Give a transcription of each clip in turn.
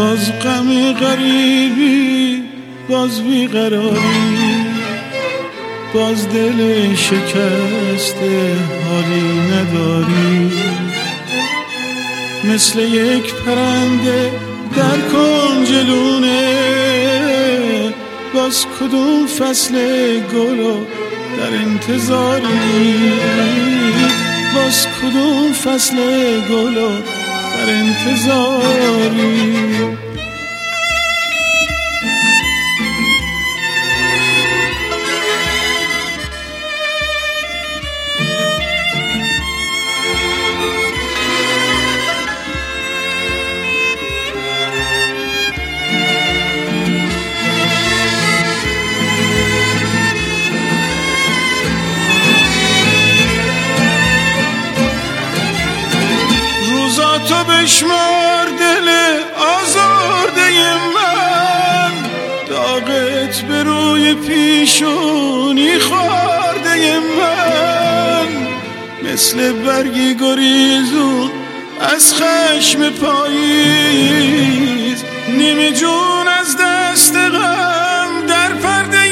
باز غم غریبی، باز بیقراری، باز دل شکسته حالی نداری. مثل یک پرنده در کنج لونه، باز کدوم فصل گلو در انتظاری، باز کدوم فصل گلو در انتظاری. تو بشمار دل آزرده من، داغت به روی پیشونی خورده من. مثل برگی گریزون از خشم پاییز، نیمه جون از دست غم در پرده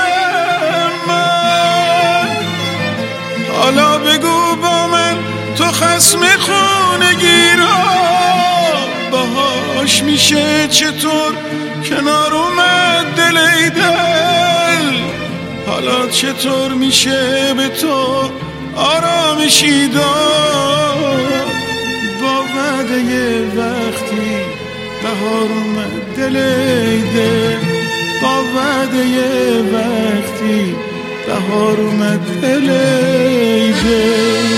من. حالا بگو با من تو خصم خونگیرا باهاش میشه چطور کنار اومد دل ای دل؟ حالا چطور میشه به تو آرامشی داد؟ با وعده وقتی بهار اومد دل ای دل، با وعده وقتی بهار اومد دل ای دل.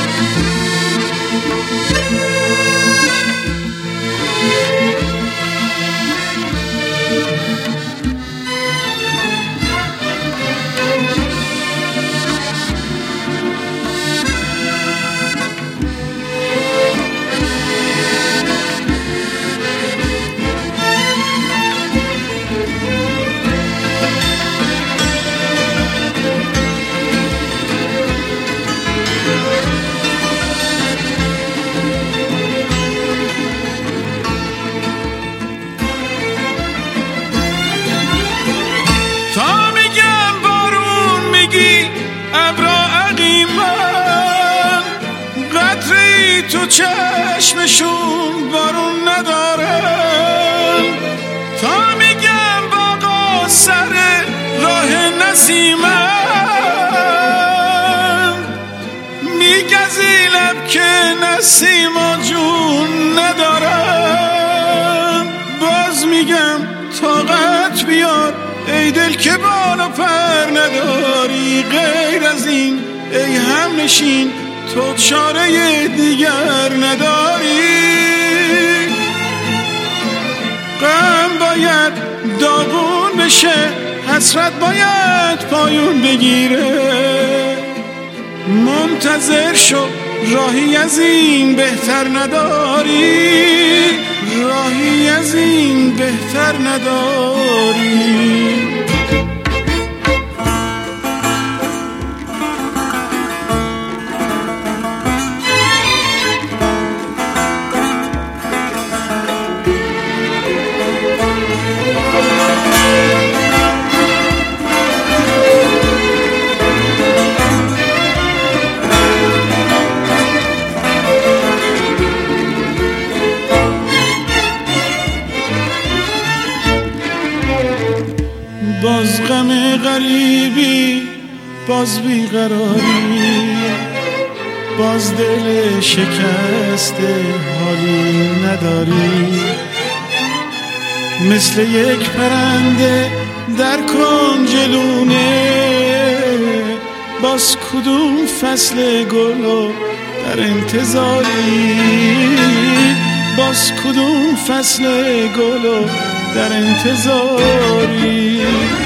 تو چشمشون بارون ندارن، تا میگم باقا سر راه نسیمن. میگزی لب که نسیما جون ندارن. باز میگم طاقت بیار ای دل که بال و پر نداری. غیر از این ای همنشین تو چاره دیگر نداری. غم باید داغون بشه، حسرت باید پایون بگیره. منتظر شو راهی از این بهتر نداری، راهی از این بهتر نداری. باز غم غریبی، باز بیقراری، باز دل شکسته حالی نداری. مثل یک پرنده در کنج لونه، باز کدوم فصل گلو در انتظاری، باز کدوم فصل گلو در انتظاری.